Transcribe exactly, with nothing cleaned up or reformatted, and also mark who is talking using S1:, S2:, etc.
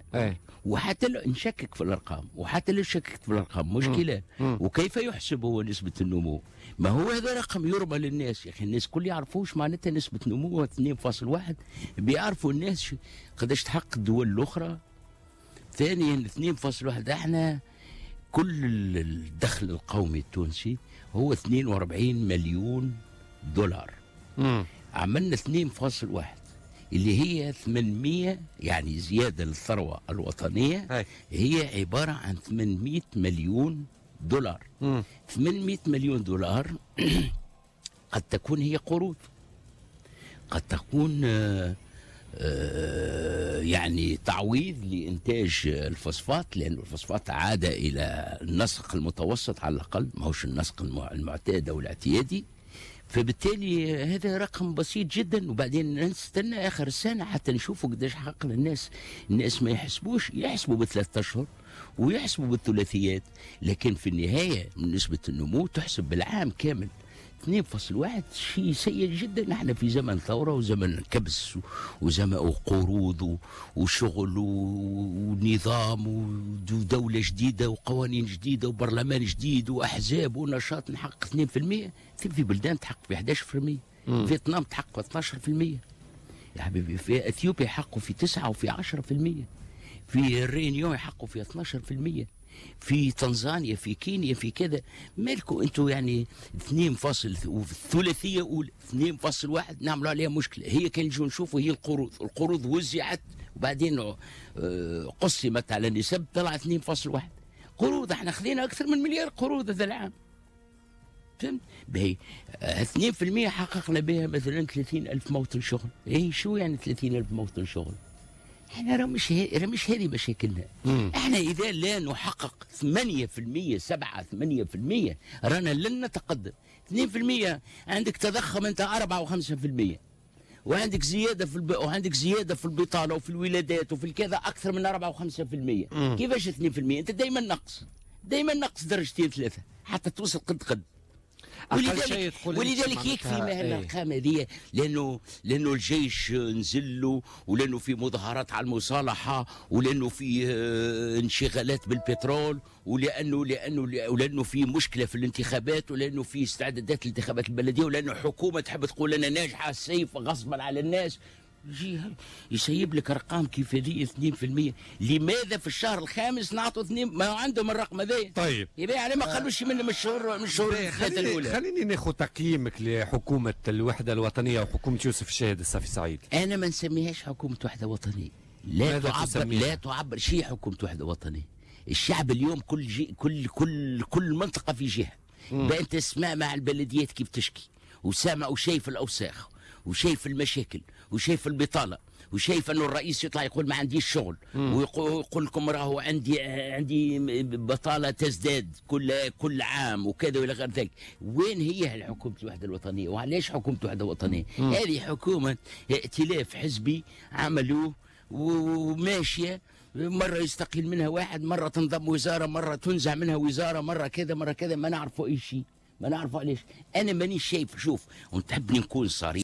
S1: ايه.
S2: وحتى لو نشكك في الارقام، وحتى لو شككت في الارقام مشكله.
S1: مم.
S2: وكيف يحسب هو نسبه النمو؟ ما هو هذا رقم يرمى للناس يا اخي، الناس كل يعرفوش معناتها نسبه نمو اثنين فاصل واحد. بيعرفوا الناس قداش تحقق الدول الاخرى. ثانيا اثنين فاصل واحد، احنا كل الدخل القومي التونسي هو اثنين وأربعين مليون دولار.
S1: مم.
S2: عملنا اثنين فاصل واحد اللي هي ثمانمئة، يعني زيادة للثروة الوطنية.
S1: هاي.
S2: هي عبارة عن ثمانمئة مليون دولار.
S1: مم.
S2: ثمانمئة مليون دولار قد تكون هي قروض، قد تكون آه آه يعني تعويض لإنتاج الفوسفات، لأن الفوسفات عاد إلى النسق المتوسط على الأقل، ما هوش النسق المعتاد أو الاعتيادي. فبالتالي هذا رقم بسيط جدا. وبعدين نستنى اخر السنه حتى نشوفوا قداش حققنا. الناس الناس ما يحسبوش، يحسبوا بثلاثة اشهر ويحسبوا بالثلاثيات، لكن في النهايه من نسبه النمو تحسب بالعام كامل. اثنين فاصل واحد شيء سيء جدا. نحن في زمن ثوره وزمن كبس وزمن وقروض وشغل ونظام ودوله جديده وقوانين جديده وبرلمان جديد واحزاب ونشاط. نحقق اثنين بالمئة. في بلدان تحقق في أحد عشر بالمئة. فيتنام تحقق في اثني عشر بالمئة يا حبيبي. في اثيوبيا يحققوا في تسعة وفي عشرة بالمئة. في الرينيون يحققوا في اثني عشر بالمئة. في تنزانيا، في كينيا، في كذا. مالكم انتم يعني اثنين فاصل وفي الثلاثيه اولى اثنين فاصل واحد نعملوا عليها مشكله. هي كان نجوا نشوفوا هي القروض، القروض وزعت وبعدين قسمت على نسب طلع اثنين فاصل واحد. قروض احنا خذينا اكثر من مليار قروض هذا العام. فهمت؟ باهي اثنين بالمئة حققنا بها مثلا ثلاثين ألف موطن شغل. ايه شو يعني ثلاثين ألف موطن شغل؟ احنا راه مش راه مش هذه مشاكلنا. مم. احنا اذا لا نحقق ثمانية بالمئة سبعة ثمانية بالمئة رانا لن نتقدم. اثنين بالمئة عندك تضخم انت أربعة وخمسة بالمئة، وعندك زياده في الب... وعندك زياده في البطاله وفي الولادات وفي الكذا اكثر من أربعة وخمسة بالمئة. مم. كيفاش اثنين بالمئة؟ انت دائما نقص، دائما نقص درجتين ثلاثه حتى توصل قد قد. ولذلك ولذلك يكفي مهنا القامه هذه، لانه لانه الجيش نزل له، ولانه في مظاهرات على المصالحه، ولانه في انشغالات بالبترول، ولانه لانه ولانه في مشكله في الانتخابات، ولانه في استعدادات الانتخابات البلديه، ولانه حكومه تحب تقول لنا ناجحه السيف غصبا على الناس. يجي يسيب لك ارقام كيف هذه اثنين بالمئة. لماذا في الشهر الخامس نعطوا اثنين؟ ما عندهم الرقم هذا.
S1: طيب
S2: يبقى يعني ما قالوش من من الشهور من الشهور الثلاثه الاولى.
S1: خليني ناخذ تقييمك لحكومه الوحده الوطنيه وحكومه يوسف الشاهد الصافي سعيد.
S2: انا ما نسميهاش حكومه وحده وطنيه. لا تعبر لا تعبر شيء حكومه وحده وطنيه. الشعب اليوم كل جي كل كل كل منطقه في جهه. بقى انت تسمع مع البلديات كيف تشكي، وسامع وشايف الاوساخ، وشايف المشاكل، وشايف البطاله، وشايف انه الرئيس يطلع يقول ما عنديش شغل، ويقول لكم راهو عندي عندي بطاله تزداد كل كل عام وكذا والى غير ذلك. وين هي حكومه الوحده الوطنيه؟ وعلاش حكومه الوحده الوطنيه؟ هذه حكومه ائتلاف حزبي عملوه وماشيه، مرة يستقيل منها واحد، مرة تنضم وزارة، مرة تنزع منها وزارة، مرة كذا مرة كذا، ما نعرفوا أي شيء، ما نعرفوا علاش. أنا مانيش شايف. شوف ونحب نكون صريح.